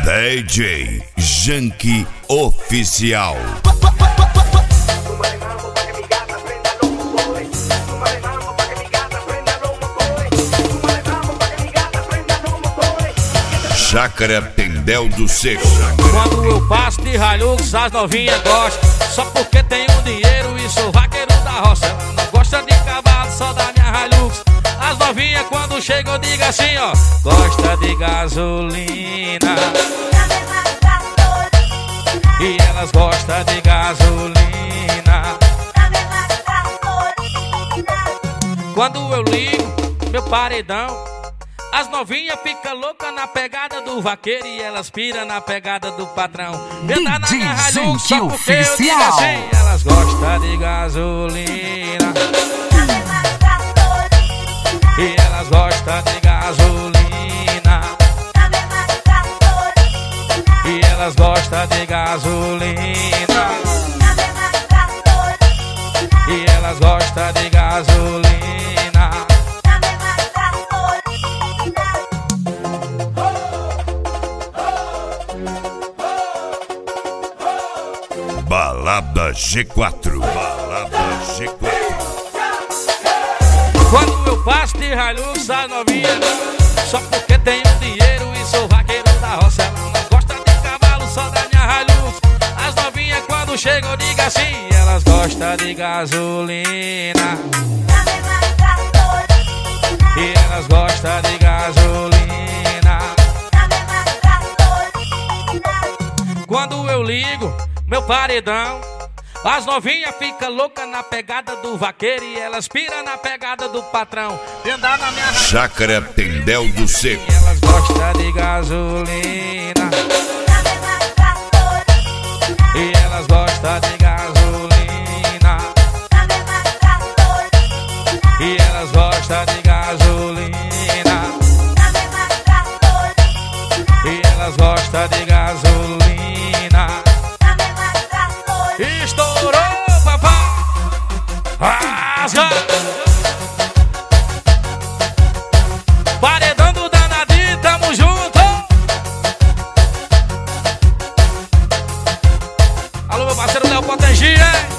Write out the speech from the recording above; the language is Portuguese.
DJ Janky Oficial. Chácara Tendel do Seco. Quando eu passo de Hilux, as novinhas gostam. Só porque tenho dinheiro e sou vaqueiro da roça. Ela não gosta de cavalo, só da minha Hilux. As novinhas quando chegam digo assim, ó: gosta de gasolina. E elas gostam de gasolina. Quando eu ligo meu paredão, as novinhas ficam loucas na pegada do vaqueiro e elas piram na pegada do patrão. Venda na minha Hilux só porque eu digo assim, elas gostam de gasolina. E elas gostam de gasolina. E elas gostam de gasolina. E elas gostam de gasolina. Balada G4. Balada G4. Quando eu passo de Hilux, a novinha só porque tenho dinheiro e sou vaqueiro da roça. Ela não gosta de cavalo, só da minha Hilux. As novinhas quando chegam digo assim, elas gostam de gasolina. E elas gostam de gasolina. Quando eu ligo meu paredão, as novinhas ficam loucas na pegada do vaqueiro e elas piram na pegada do patrão. Vendar na minha Chácara Tendel do Seco. E elas gostam de gasolina. E elas gostam de gasolina. E elas gostam de gasolina. E elas gostam de gasolina. Estourou, papai! Rasga! Paredão do danadinho, tamo junto! Alô, meu parceiro Léo Potengia!